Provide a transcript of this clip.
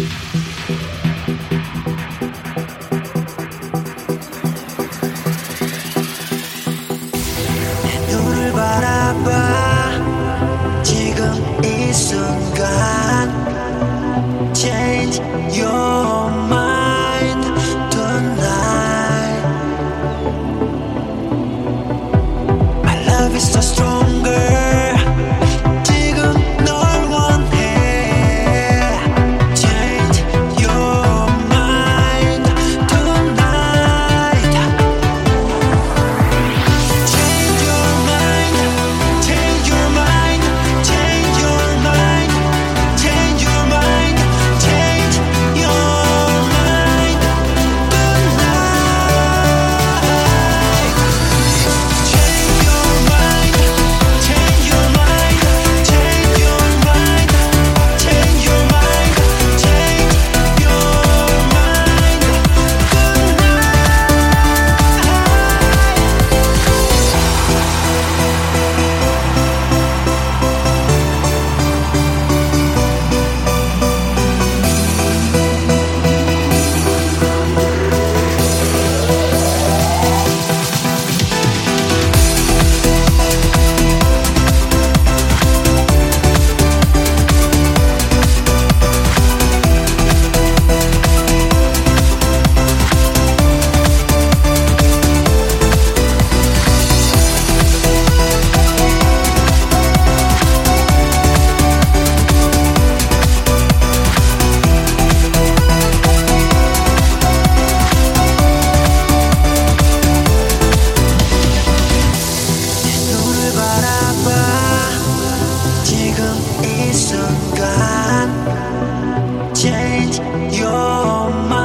눈을 바라봐 지금 이 순간 Change your mind tonight. My love is so stronger. 지금 널 원해. Change your mind tonight. Change your mind. Change your mind. Change your mind. Change your mind. Change your mind tonight. Change your mind. Change your mind. Change your mind. Change your mind. Change your mind 눈을 바라봐 지금 이 순간 Change your mind